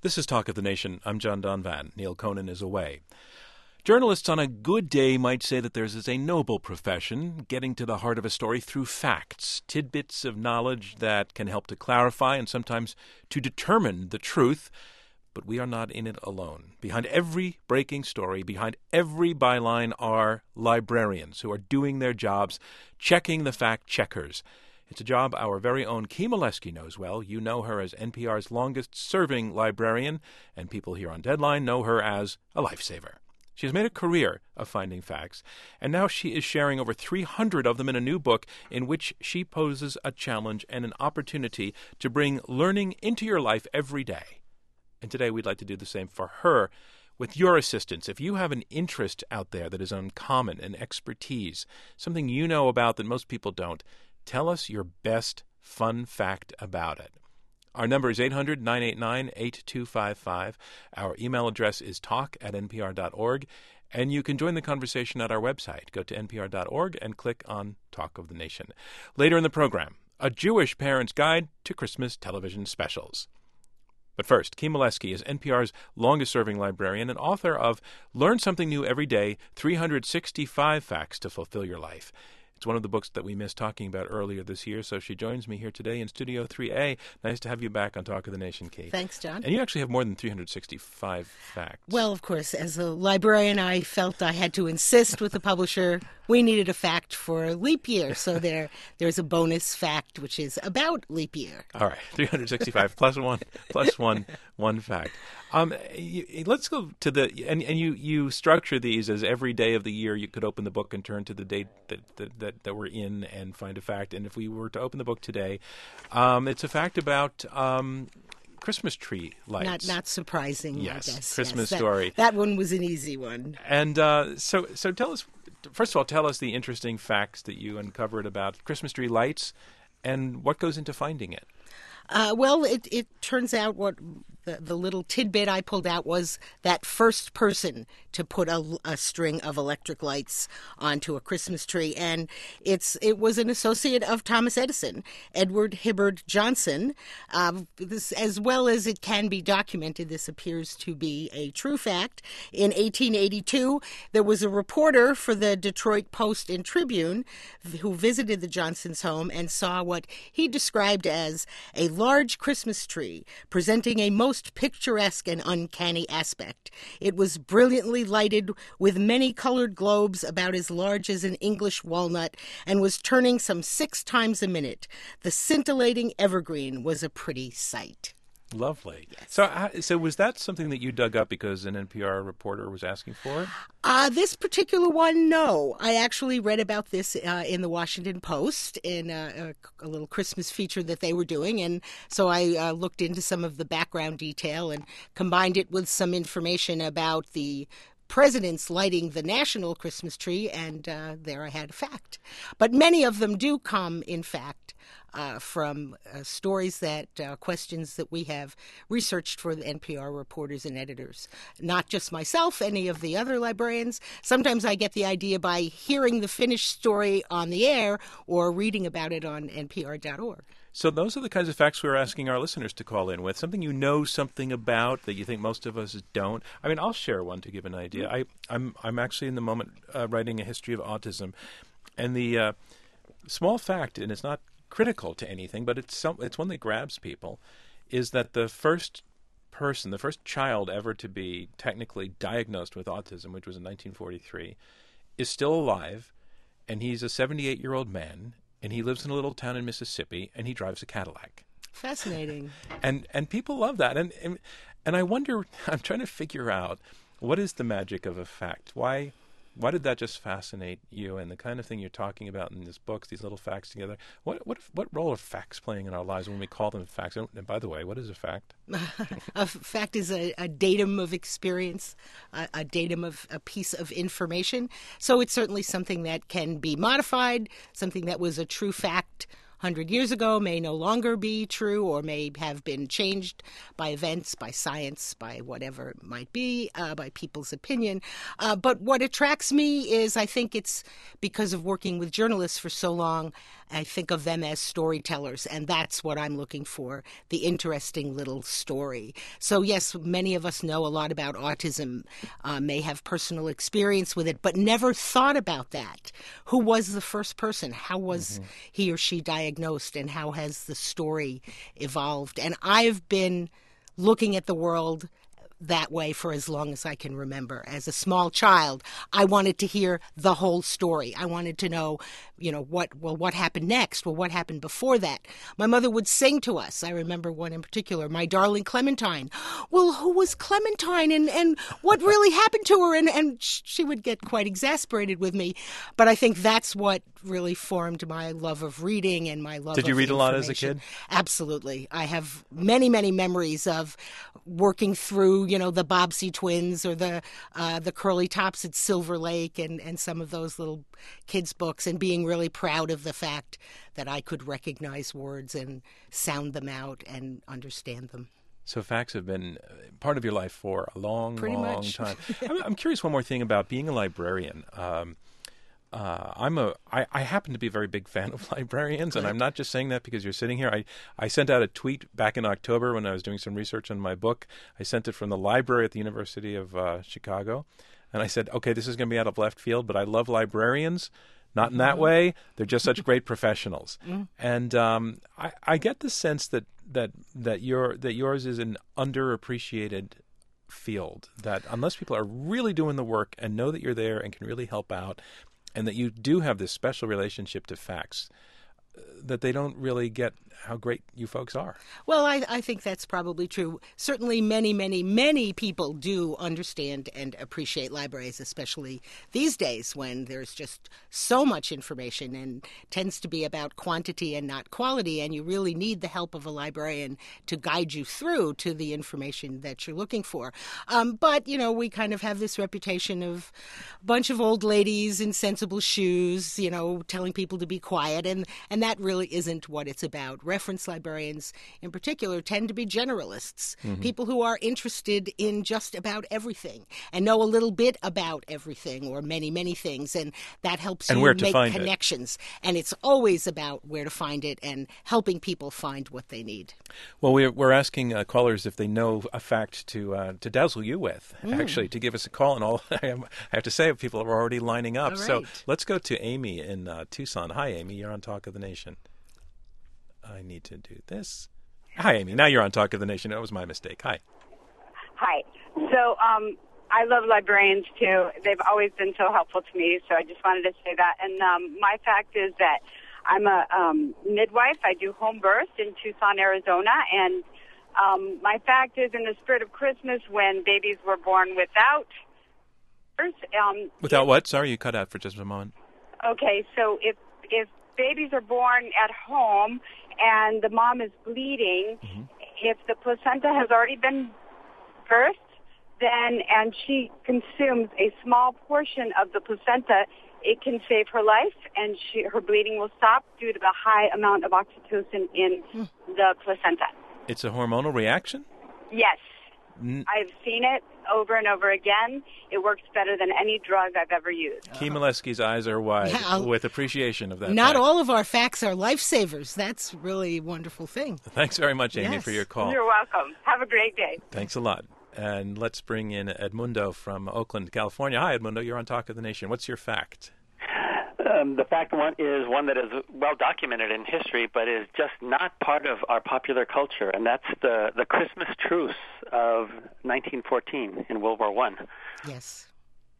This is Talk of the Nation. I'm John Donvan. Neil Conan is away. Journalists on a good day might say that theirs is a noble profession, getting to the heart of a story through facts, tidbits of knowledge that can help to clarify and sometimes to determine the truth. But we are not in it alone. Behind every breaking story, behind every byline are librarians who are doing their jobs, checking the fact checkers. It's a job our very own Kim Olesky knows well. You know her as NPR's longest-serving librarian, and people here on Deadline know her as a lifesaver. She has made a career of finding facts, and now she is sharing over 300 of them in a new book in which she poses a challenge and an opportunity to bring learning into your life every day. And today we'd like to do the same for her with your assistance. If you have an interest out there that is uncommon, an expertise, something you know about that most people don't, tell us your best fun fact about it. Our number is 800-989-8255. Our email address is talk@npr.org. And you can join the conversation at our website. Go to npr.org and click on Talk of the Nation. Later in the program, a Jewish parent's guide to Christmas television specials. But first, Kim Olesky is NPR's longest-serving librarian and author of Learn Something New Every Day, 365 Facts to Fulfill Your Life. It's one of the books that we missed talking about earlier this year, so she joins me here today in Studio 3A. Nice to have you back on Talk of the Nation, Kate. Thanks, John. And you actually have more than 365 facts. Well, of course, as a librarian, I felt I had to insist with the publisher we needed a fact for leap year, so there's a bonus fact, which is about leap year. All right, 365 plus one fact. Let's go to and you structure these as every day of the year you could open the book and turn to the date that we're in and find a fact. And if we were to open the book today, it's a fact about Christmas tree lights. Not surprising, yes, I guess. Christmas story. That one was an easy one. And so tell us, first of all, tell us the interesting facts that you uncovered about Christmas tree lights and what goes into finding it. Well, it turns out what the little tidbit I pulled out was that first person to put a string of electric lights onto a Christmas tree, and it was an associate of Thomas Edison, Edward Hibbard Johnson. This, as well as it can be documented, this appears to be a true fact. In 1882, there was a reporter for the Detroit Post and Tribune who visited the Johnsons' home and saw what he described as a large Christmas tree presenting a most picturesque and uncanny aspect. It was brilliantly lighted with many colored globes about as large as an English walnut and was turning some 6 times a minute. The scintillating evergreen was a pretty sight. Lovely. Yes. So was that something that you dug up because an NPR reporter was asking for it? This particular one, no. I actually read about this in the Washington Post in a little Christmas feature that they were doing, and so I looked into some of the background detail and combined it with some information about the presidents lighting the national Christmas tree, and there I had a fact. But many of them do come, in fact, from stories questions that we have researched for the NPR reporters and editors. Not just myself, any of the other librarians. Sometimes I get the idea by hearing the finished story on the air or reading about it on npr.org. So those are the kinds of facts we're asking our listeners to call in with. Something you know something about that you think most of us don't. I mean, I'll share one to give an idea. I'm actually in the moment writing a history of autism, and the small fact, and it's not critical to anything, but it's one that grabs people, is that the first child ever to be technically diagnosed with autism, which was in 1943, is still alive, and he's a 78-year-old man. And he lives in a little town in Mississippi, and he drives a Cadillac. Fascinating. And people love that. And I wonder, I'm trying to figure out, what is the magic of a fact? Why did that just fascinate you? And the kind of thing you're talking about in this book, these little facts together, what role are facts playing in our lives when we call them facts? And by the way, what is a fact? A fact is a datum of experience, a datum of a piece of information. So it's certainly something that can be modified, something that was a true fact 100 years ago may no longer be true or may have been changed by events, by science, by whatever it might be, by people's opinion. But what attracts me is I think it's because of working with journalists for so long, I think of them as storytellers, and that's what I'm looking for, the interesting little story. So yes, many of us know a lot about autism, may have personal experience with it, but never thought about that. Who was the first person? How was he or she diagnosed, and how has the story evolved? And I've been looking at the world that way for as long as I can remember. As a small child, I wanted to hear the whole story. I wanted to know, what happened next? Well, what happened before that? My mother would sing to us. I remember one in particular, My Darling Clementine. Well, who was Clementine and what really happened to her? And she would get quite exasperated with me. But I think that's what really formed my love of reading and my love of Did you read a lot as a information. kid? Absolutely. I have many, many memories of working through, the Bobbsey twins or the Curly Tops at Silver Lake and some of those little kids' books, and being really proud of the fact that I could recognize words and sound them out and understand them. So facts have been part of your life for a long, Pretty long much. time. I'm curious one more thing about being a librarian. I happen to be a very big fan of librarians, and I'm not just saying that because you're sitting here. I sent out a tweet back in October when I was doing some research on my book. I sent it from the library at the University of Chicago, and I said, okay, this is going to be out of left field, but I love librarians. Not in that way. They're just such great professionals. And I get the sense that yours is an underappreciated field, that unless people are really doing the work and know that you're there and can really help out, and that you do have this special relationship to facts, that they don't really get how great you folks are. Well, I think that's probably true. Certainly many, many, many people do understand and appreciate libraries, especially these days when there's just so much information and tends to be about quantity and not quality, and you really need the help of a librarian to guide you through to the information that you're looking for. But, we kind of have this reputation of a bunch of old ladies in sensible shoes, telling people to be quiet, and that really isn't what it's about. Reference librarians, in particular, tend to be generalists, people who are interested in just about everything and know a little bit about everything or many, many things, and that helps And you where to make find it. connections. And it's always about where to find it and helping people find what they need. Well, we're asking callers if they know a fact to dazzle you with, actually, to give us a call. And all I have to say, people are already lining up. All So right. let's go to Amy in Tucson. Hi, Amy. You're on Talk of the Nation. I need to do this. Hi, Amy. Now you're on Talk of the Nation. That was my mistake. Hi. Hi. So I love librarians, too. They've always been so helpful to me, so I just wanted to say that. And my fact is that I'm a midwife. I do home birth in Tucson, Arizona. And my fact is, in the spirit of Christmas, when babies were born without birth. Without what? Sorry, you cut out for just a moment. Okay, so if babies are born at home and the mom is bleeding, if the placenta has already been birthed, then and she consumes a small portion of the placenta, it can save her life, and her bleeding will stop due to the high amount of oxytocin in the placenta. It's a hormonal reaction? Yes. I've seen it over and over again. It works better than any drug I've ever used. Key Molesky's eyes are wide Yeah, with appreciation of that Not fact. all of our facts are lifesavers. That's really a wonderful thing. Thanks very much, Amy, Yes. for your call. You're welcome. Have a great day. Thanks a lot. And let's bring in Edmundo from Oakland, California. Hi, Edmundo. You're on Talk of the Nation. What's your fact? The fact one is one that is well documented in history, but is just not part of our popular culture, and that's the Christmas truce of 1914 in World War I. Yes.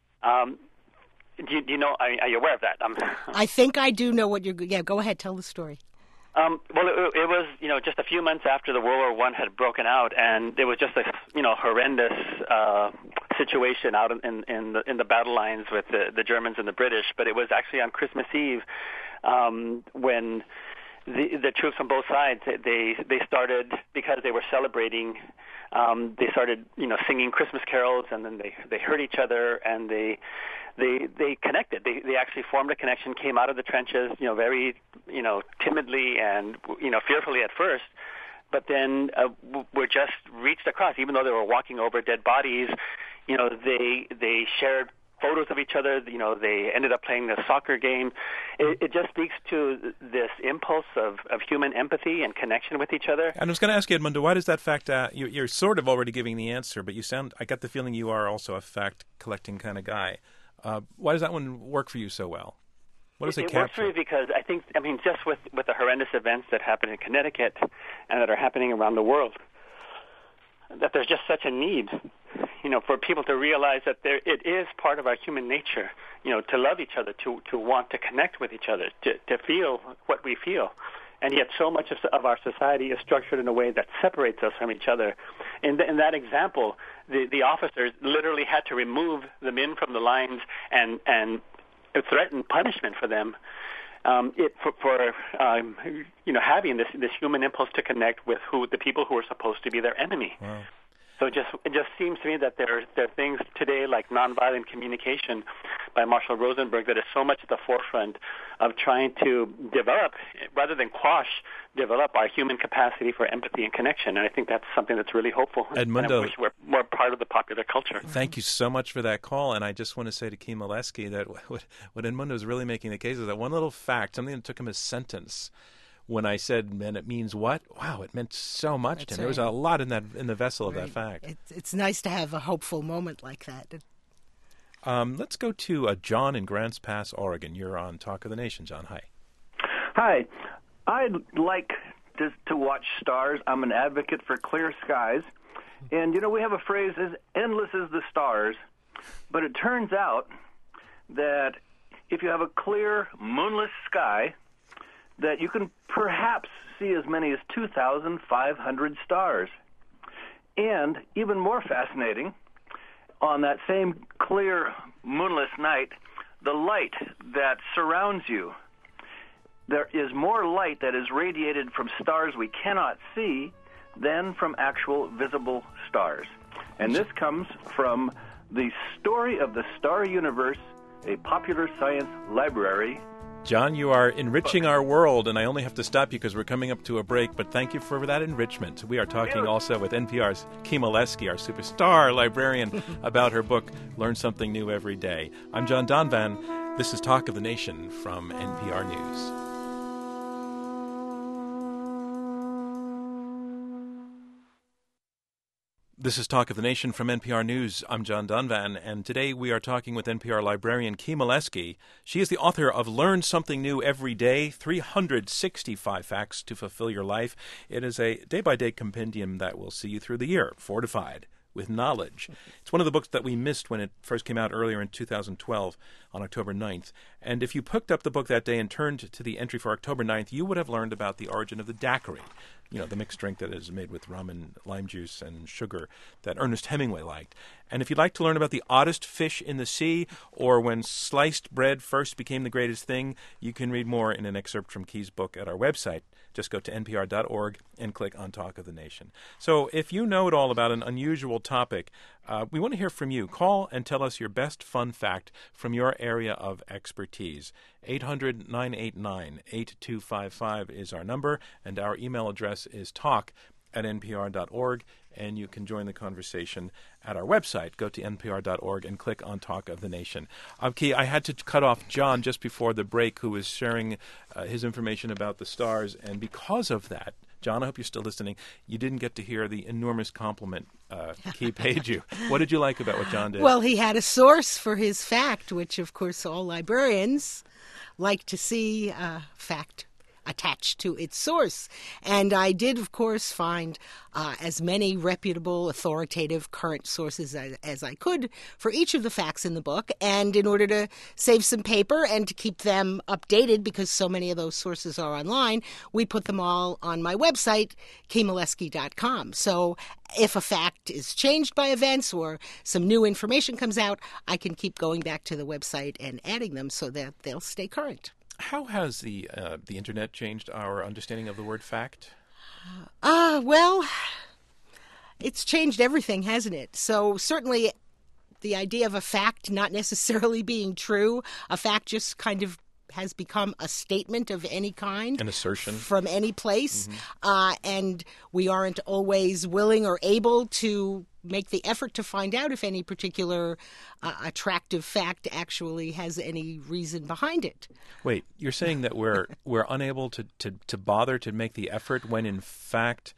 Do you know? Are you aware of that? I think I do know what you're... Yeah, go ahead. Tell the story. Well, it was just a few months after the World War I had broken out, and there was just a horrendous situation out in the battle lines with the Germans and the British. But it was actually on Christmas Eve when the troops on both sides they started, because they were celebrating they started, singing Christmas carols, and then they heard each other, and they connected. They actually formed a connection, came out of the trenches, very, timidly and, fearfully at first, but then were just reached across. Even though they were walking over dead bodies, they shared photos of each other. They ended up playing a soccer game. It just speaks to this impulse of human empathy and connection with each other. And I was going to ask you, Edmundo, why does that fact, you're sort of already giving the answer, but I got the feeling you are also a fact-collecting kind of guy. Why does that one work for you so well? What does it capture? It works for me because just with the horrendous events that happen in Connecticut and that are happening around the world, that there's just such a need, for people to realize that it is part of our human nature, to love each other, to want to connect with each other, to feel what we feel. And yet so much of our society is structured in a way that separates us from each other. In that example, the officers literally had to remove the men from the lines and threaten punishment for them. Having this human impulse to connect with the people who are supposed to be their enemy. Wow. So it just seems to me that there are things today like nonviolent communication by Marshall Rosenberg that is so much at the forefront of trying to develop, rather than quash, develop our human capacity for empathy and connection. And I think that's something that's really hopeful. Edmundo, and I wish we're more part of the popular culture. Thank you so much for that call. And I just want to say to Kim Olesky that what Edmundo is really making the case is that one little fact, something that took him a sentence, when I said, "Man, it means what?" Wow, it meant so much to him. There was a lot in the vessel of that fact. It's nice to have a hopeful moment like that. Let's go to John in Grants Pass, Oregon. You're on Talk of the Nation, John. Hi. Hi. I'd like to watch stars. I'm an advocate for clear skies. And, we have a phrase, as endless as the stars. But it turns out that if you have a clear, moonless sky, that you can perhaps see as many as 2,500 stars. And even more fascinating, on that same clear, moonless night, the light that surrounds you, there is more light that is radiated from stars we cannot see than from actual visible stars. And this comes from the Story of the Star Universe, a popular science library. John, you are enriching our world, and I only have to stop you because we're coming up to a break, but thank you for that enrichment. We are talking also with NPR's Kim Olesky, our superstar librarian, about her book, Learn Something New Every Day. I'm John Donvan. This is Talk of the Nation from NPR News. This is Talk of the Nation from NPR News. I'm John Donvan, and today we are talking with NPR librarian Kim Olesky. She is the author of Learn Something New Every Day, 365 Facts to Fulfill Your Life. It is a day-by-day compendium that will see you through the year, fortified with knowledge. It's one of the books that we missed when it first came out earlier in 2012 on October 9th. And if you picked up the book that day and turned to the entry for October 9th, you would have learned about the origin of the daiquiri, the mixed drink that is made with rum and lime juice and sugar that Ernest Hemingway liked. And if you'd like to learn about the oddest fish in the sea, or when sliced bread first became the greatest thing, you can read more in an excerpt from Key's book at our website. Just go to npr.org and click on Talk of the Nation. So if you know it all about an unusual topic, we want to hear from you. Call and tell us your best fun fact from your area of expertise. 800-989-8255 is our number, and our email address is talk@npr.org, and you can join the conversation at our website. Go to npr.org and click on Talk of the Nation. Key, I had to cut off John just before the break, who was sharing his information about the stars, and because of that, John, I hope you're still listening, you didn't get to hear the enormous compliment Key paid you. What did you like about what John did? Well, he had a source for his fact, which, of course, all librarians like to see fact attached to its source. And I did, of course, find as many reputable, authoritative, current sources as I could for each of the facts in the book. And in order to save some paper and to keep them updated, because so many of those sources are online, we put them all on my website, KimOlesky.com. So if a fact is changed by events or some new information comes out, I can keep going back to the website and adding them so that they'll stay current. How has the Internet changed our understanding of the word fact? Well, It's changed everything, hasn't it? So certainly the idea of a fact not necessarily being true, a fact just kind of has become a statement of any kind. An assertion. From any place. And we aren't always willing or able to make the effort to find out if any particular attractive fact actually has any reason behind it. Wait, you're saying that we're unable to bother to make the effort when in fact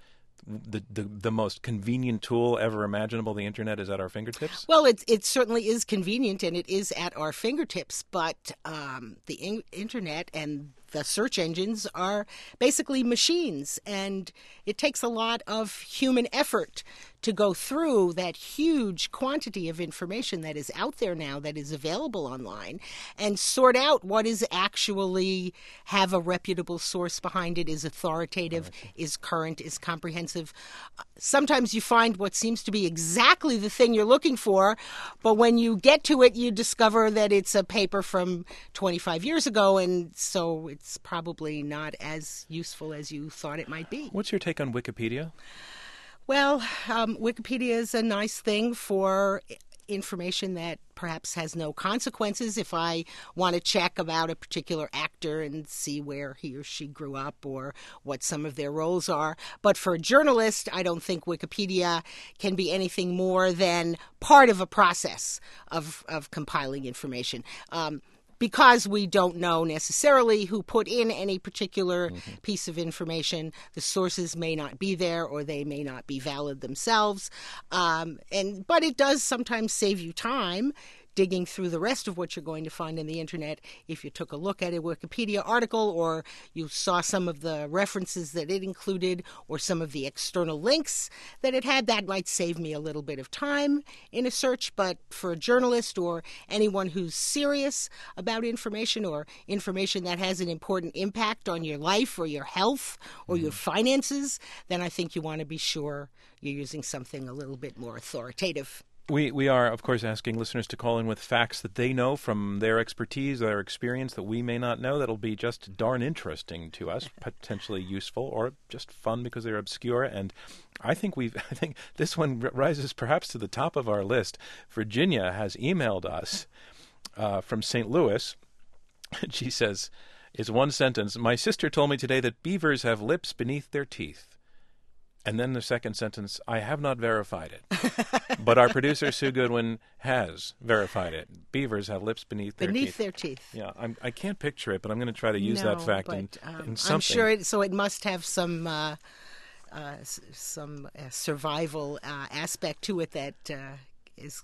the most convenient tool ever imaginable, the internet, is at our fingertips? Well, it certainly is convenient and it is at our fingertips, but the internet and the search engines are basically machines, and it takes a lot of human effort to go through that huge quantity of information that is out there now, that is available online, and sort out what is actually have a reputable source behind it, is authoritative, is current, is comprehensive. Sometimes you find what seems to be exactly the thing you're looking for, but when you get to it, you discover that it's a paper from 25 years ago, and so it's probably not as useful as you thought it might be. What's your take on Wikipedia? Well, Wikipedia is a nice thing for information that perhaps has no consequences. If I want to check about a particular actor and see where he or she grew up or what some of their roles are. But for a journalist, I don't think Wikipedia can be anything more than part of a process of compiling information. Because we don't know necessarily who put in any particular piece of information, the sources may not be there or they may not be valid themselves. But it does sometimes save you time digging through the rest of what you're going to find in the internet. If you took a look at a Wikipedia article or you saw some of the references that it included or some of the external links that it had, that might save me a little bit of time in a search. But for a journalist or anyone who's serious about information or information that has an important impact on your life or your health or your finances, then I think you want to be sure you're using something a little bit more authoritative. We are, of course, asking listeners to call in with facts that they know from their expertise, their experience that we may not know. That'll be just darn interesting to us, potentially useful, or just fun because they're obscure. And I think this one rises perhaps to the top of our list. Virginia has emailed us from St. Louis. She says, it's one sentence, "My sister told me today that beavers have lips beneath their teeth." And then the second sentence, "I have not verified it." But our producer, Sue Goodwin, has verified it. Beavers have lips beneath their teeth. Beneath their teeth. Yeah, I can't picture it, but I'm going to try to use that fact in something. I'm sure so it must have some survival aspect to it that is...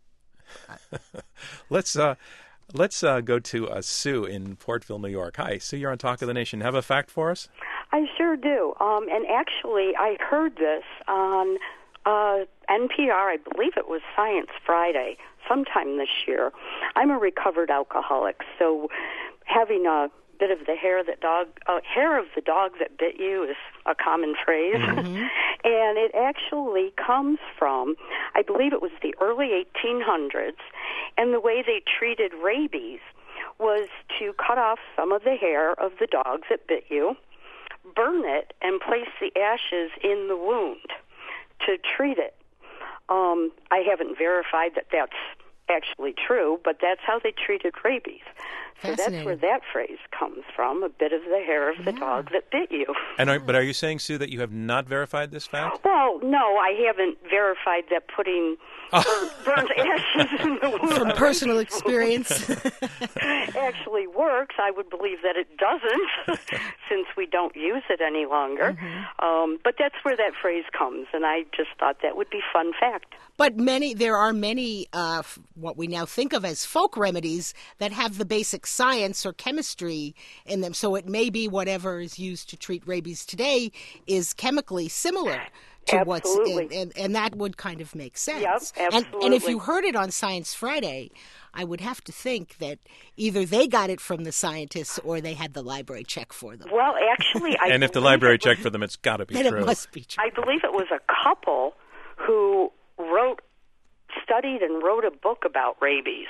Let's go to Sue in Portville, New York. Hi, Sue, you're on Talk of the Nation. Have a fact for us? I sure do. And actually, I heard this on NPR. I believe it was Science Friday, sometime this year. I'm a recovered alcoholic, so having a bit of the hair of the dog that bit you is a common phrase. Mm-hmm. And it actually comes from, I believe it was the early 1800s, and the way they treated rabies was to cut off some of the hair of the dogs that bit you, burn it, and place the ashes in the wound to treat it. I haven't verified that that's actually true, but that's how they treated rabies. So that's where that phrase comes from, a bit of the hair of the dog that bit you. But are you saying, Sue, that you have not verified this fact? Well, no, I haven't verified that putting burnt ashes in the wound from personal experience actually works. I would believe that it doesn't since we don't use it any longer. Mm-hmm. But that's where that phrase comes, and I just thought that would be a fun fact. But there are many what we now think of as folk remedies that have the basic science or chemistry in them. So it may be whatever is used to treat rabies today is chemically similar to absolutely. What's and that would kind of make sense. Yep, absolutely. And if you heard it on Science Friday, I would have to think that either they got it from the scientists or they had the library check for them. Well, actually, and if the library checked for them, it's got to be then true. It must be true. I believe it was a couple who studied and wrote a book about rabies.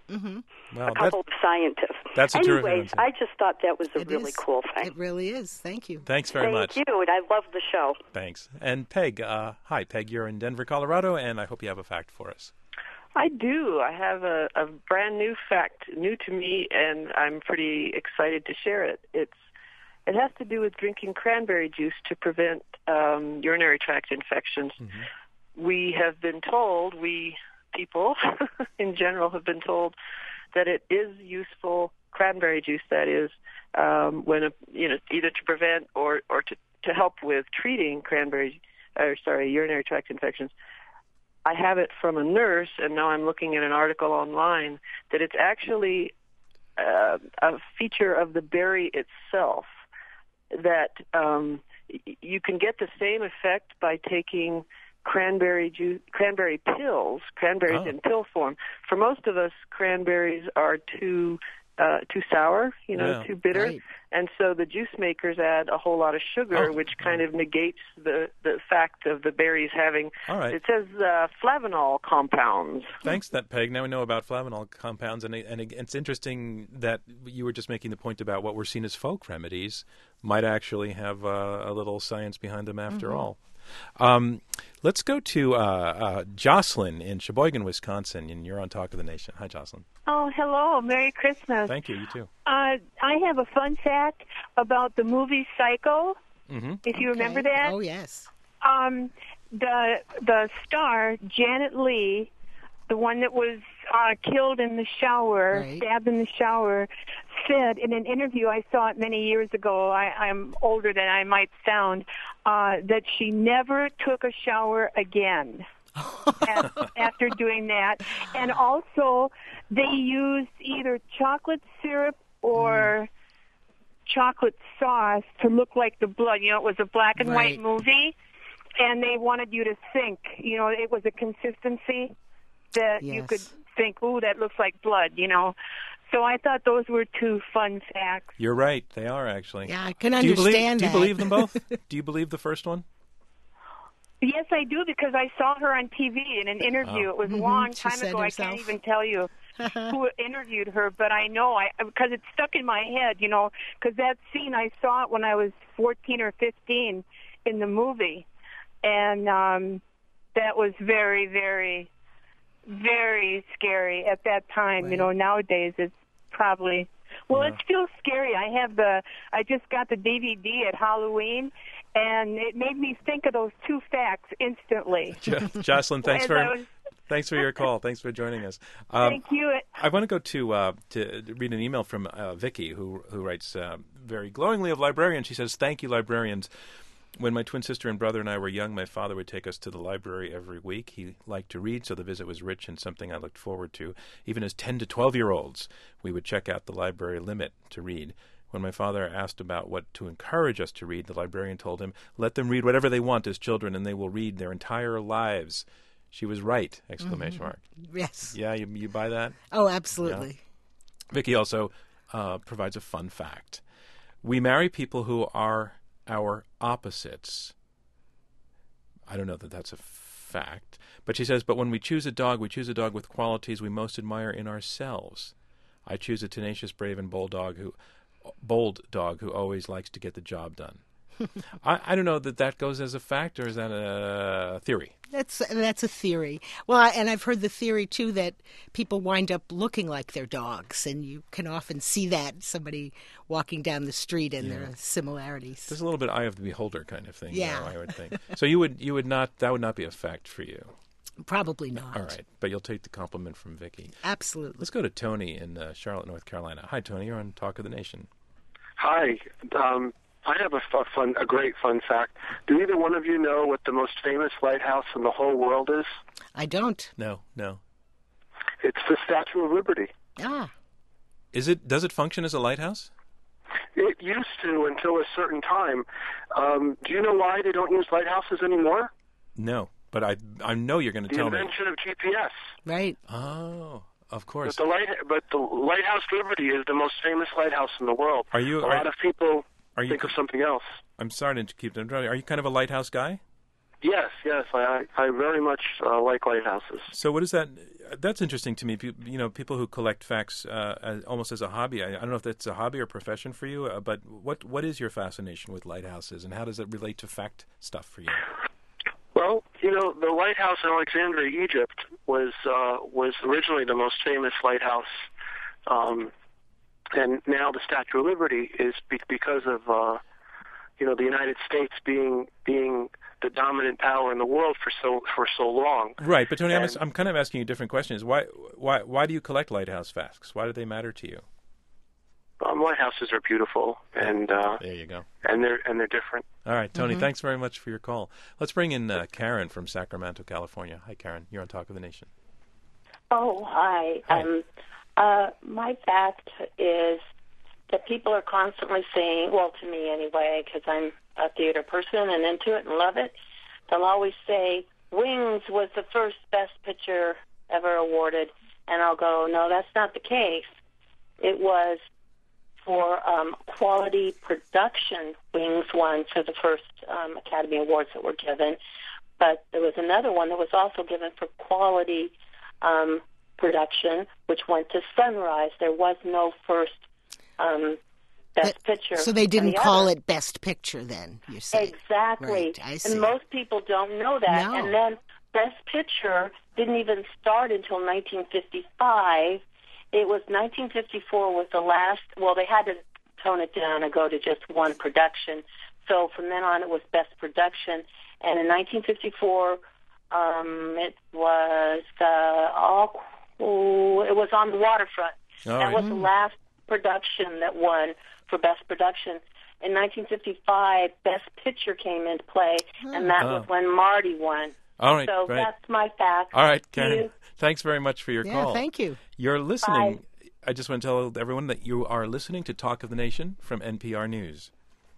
Well, a couple of scientists. That's a terrific Anyways, answer. I just thought that was a It really is. cool thing. It really is. Thank you. Thanks very much. Thank you, and I love the show. Thanks. And Peg, hi, Peg. You're in Denver, Colorado, and I hope you have a fact for us. I do. I have a brand new fact, new to me, and I'm pretty excited to share it. It has to do with drinking cranberry juice to prevent urinary tract infections. We have been told, we people in general have been told that it is useful, cranberry juice that is, when either to prevent or to help with treating urinary tract infections. I have it from a nurse, and now I'm looking at an article online that it's actually a feature of the berry itself, that you can get the same effect by taking cranberry pills, cranberries in pill form. For most of us, cranberries are too sour, too bitter. Right. And so the juice makers add a whole lot of sugar, which kind of negates the fact of the berries having, All right. it says flavanol compounds. Thanks, Peg. Now we know about flavanol compounds, and it's interesting that you were just making the point about what were seen as folk remedies might actually have a little science behind them after all. Let's go to Jocelyn in Sheboygan, Wisconsin, and you're on Talk of the Nation. Hi, Jocelyn. Oh, hello. Merry Christmas. Thank you. You too. I have a fun fact about the movie Psycho, if you remember that. Oh, yes. The star, Janet Leigh, the one that was killed in the shower, stabbed in the shower, said in an interview, I saw it many years ago, I'm older than I might sound, that she never took a shower again after doing that. And also, they used either chocolate syrup or chocolate sauce to look like the blood. It was a black and white movie, and they wanted you to think, it was a consistency that you could think, ooh, that looks like blood, So I thought those were two fun facts. You're right. They are, actually. Yeah, I can understand that. Do you believe them both? Do you believe the first one? Yes, I do, because I saw her on TV in an interview. It was a long time ago. I can't even tell you who interviewed her, but I know, because it's stuck in my head, because that scene, I saw it when I was 14 or 15 in the movie. And that was very, very, very scary at that time. Nowadays it's probably, it's still scary. I just got the DVD at Halloween, and it made me think of those two facts instantly. Jocelyn, thanks for your call. Thanks for joining us. Thank you. I want to go to read an email from Vicky, who writes very glowingly of librarians. She says, "Thank you, librarians. When my twin sister and brother and I were young, my father would take us to the library every week. He liked to read, so the visit was rich and something I looked forward to. Even as 10 to 12-year-olds, we would check out the library limit to read. When my father asked about what to encourage us to read, the librarian told him, 'Let them read whatever they want as children, and they will read their entire lives.' She was right!" ! Yes. Yeah, you buy that? Oh, absolutely. Yeah. Vicky also provides a fun fact. We marry people who are our opposites. I don't know that that's a fact. But she says, but when we choose a dog with qualities we most admire in ourselves. I choose a tenacious, brave, and bold dog who always likes to get the job done. I don't know that goes as a fact, or is that a theory? That's a theory. Well, and I've heard the theory, too, that people wind up looking like their dogs, and you can often see that, somebody walking down the street, and there are similarities. There's a little bit eye of the beholder kind of thing, yeah. I would think. So you would not, that would not be a fact for you? Probably not. All right, but you'll take the compliment from Vicky. Absolutely. Let's go to Tony in Charlotte, North Carolina. Hi, Tony. You're on Talk of the Nation. Hi. I have a great fun fact. Do either one of you know what the most famous lighthouse in the whole world is? I don't. No. It's the Statue of Liberty. Ah. Does it function as a lighthouse? It used to until a certain time. Do you know why they don't use lighthouses anymore? No, but I know you're going to tell me. The invention of GPS. Right. Oh, of course. But the Lighthouse Liberty is the most famous lighthouse in the world. A lot of people think of something else. I'm sorry to keep interrupting. Are you kind of a lighthouse guy? Yes, I very much like lighthouses. So what is that? That's interesting to me. People who collect facts almost as a hobby. I don't know if that's a hobby or profession for you, but what is your fascination with lighthouses, and how does it relate to fact stuff for you? Well, the lighthouse in Alexandria, Egypt, was originally the most famous lighthouse, and now the Statue of Liberty is because of the United States being the dominant power in the world for so long. Right, but Tony, I'm kind of asking you different questions. Why do you collect lighthouse facts? Why do they matter to you? Lighthouses are beautiful, and there you go. And they're different. All right, Tony, thanks very much for your call. Let's bring in Karen from Sacramento, California. Hi, Karen. You're on Talk of the Nation. Oh, hi. My fact is that people are constantly saying, well, to me anyway, because I'm a theater person and into it and love it, they'll always say, Wings was the first Best Picture ever awarded. And I'll go, no, that's not the case. It was for quality production. Wings won for the first Academy Awards that were given. But there was another one that was also given for quality production, which went to Sunrise. There was no first Best Picture. So they didn't call it Best Picture then, you say? Exactly. Right, I see. And most people don't know that. No. And then Best Picture didn't even start until 1955. It was 1954 was the last, well, they had to tone it down and go to just one production. So from then on, it was Best Production. And in 1954, it was it was On the Waterfront. That was the last production that won for Best Production. In 1955, Best Picture came into play, and that was when Marty won. All right, so that's my fact. All right, Karen. Thanks very much for your call. Thank you. You're listening. Bye. I just want to tell everyone that you are listening to Talk of the Nation from NPR News.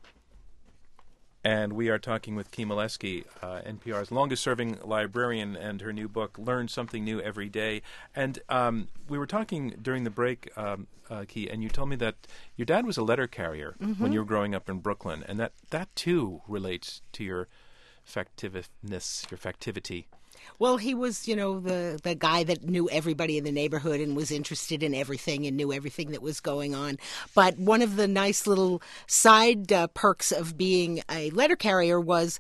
And we are talking with Kee Molesky, NPR's longest-serving librarian, and her new book, Learn Something New Every Day. And we were talking during the break, Kee, and you told me that your dad was a letter carrier when you were growing up in Brooklyn, and that too relates to your factiveness, your factivity. Well, he was, the guy that knew everybody in the neighborhood and was interested in everything and knew everything that was going on. But one of the nice little side perks of being a letter carrier was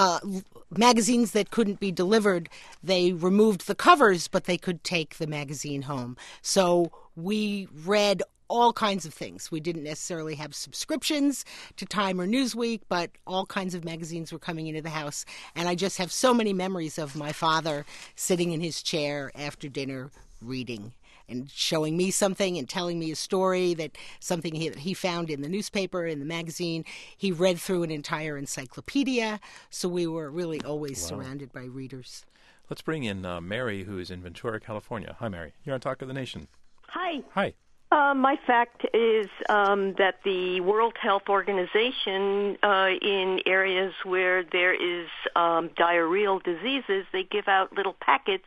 magazines that couldn't be delivered. They removed the covers, but they could take the magazine home. So we read all kinds of things. We didn't necessarily have subscriptions to Time or Newsweek, but all kinds of magazines were coming into the house. And I just have so many memories of my father sitting in his chair after dinner reading and showing me something and telling me a story, that something he found in the newspaper, in the magazine. He read through an entire encyclopedia. So we were really always surrounded by readers. Let's bring in Mary, who is in Ventura, California. Hi, Mary. You're on Talk of the Nation. Hi. Hi. My fact is that the World Health Organization, in areas where there is diarrheal diseases, they give out little packets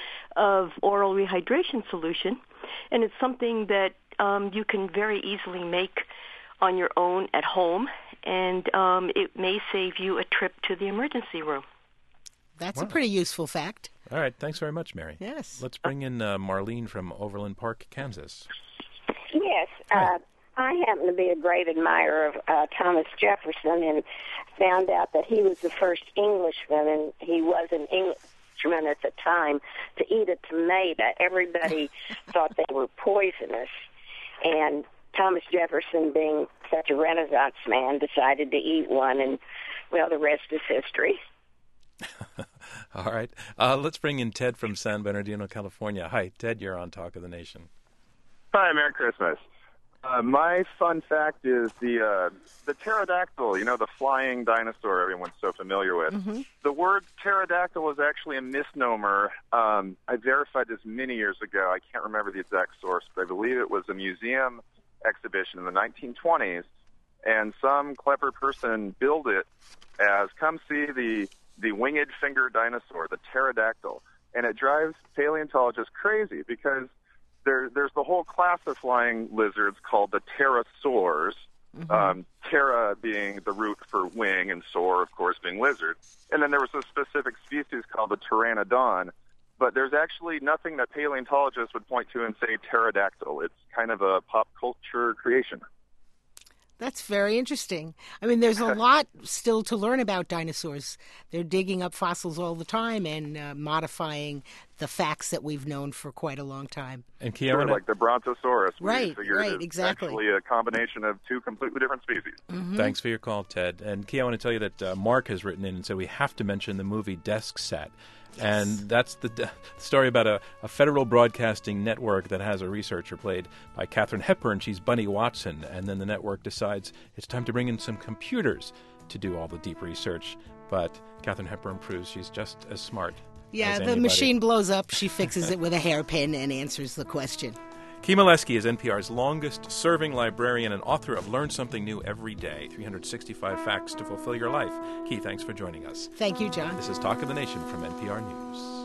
of oral rehydration solution, and it's something that you can very easily make on your own at home, and it may save you a trip to the emergency room. That's a pretty useful fact. All right. Thanks very much, Mary. Yes. Let's bring in Marlene from Overland Park, Kansas. Yes. I happen to be a great admirer of Thomas Jefferson and found out that he was the first Englishman, and he was an Englishman at the time, to eat a tomato. Everybody thought they were poisonous. And Thomas Jefferson, being such a Renaissance man, decided to eat one, and, well, the rest is history. All right. Let's bring in Ted from San Bernardino, California. Hi, Ted. You're on Talk of the Nation. Hi, Merry Christmas. My fun fact is the pterodactyl, the flying dinosaur everyone's so familiar with. Mm-hmm. The word pterodactyl is actually a misnomer. I verified this many years ago. I can't remember the exact source, but I believe it was a museum exhibition in the 1920s, and some clever person billed it as, come see the winged finger dinosaur, the pterodactyl. And it drives paleontologists crazy because there's the whole class of flying lizards called the pterosaurs, Ptera being the root for wing, and saur, of course, being lizard. And then there was a specific species called the pteranodon, but there's actually nothing that paleontologists would point to and say pterodactyl. It's kind of a pop culture creation. That's very interesting. I mean, there's a lot still to learn about dinosaurs. They're digging up fossils all the time and modifying the facts that we've known for quite a long time. And Keona, like the Brontosaurus. Right, it's exactly. Actually a combination of two completely different species. Mm-hmm. Thanks for your call, Ted. And Key, I want to tell you that Mark has written in and said we have to mention the movie Desk Set. And that's the story about a federal broadcasting network that has a researcher played by Katharine Hepburn. She's Bunny Watson. And then the network decides it's time to bring in some computers to do all the deep research. But Katharine Hepburn proves she's just as smart as anybody. The machine blows up. She fixes it with a hairpin and answers the question. Key Molesky is NPR's longest-serving librarian and author of Learn Something New Every Day, 365 Facts to Fulfill Your Life. Key, thanks for joining us. Thank you, John. This is Talk of the Nation from NPR News.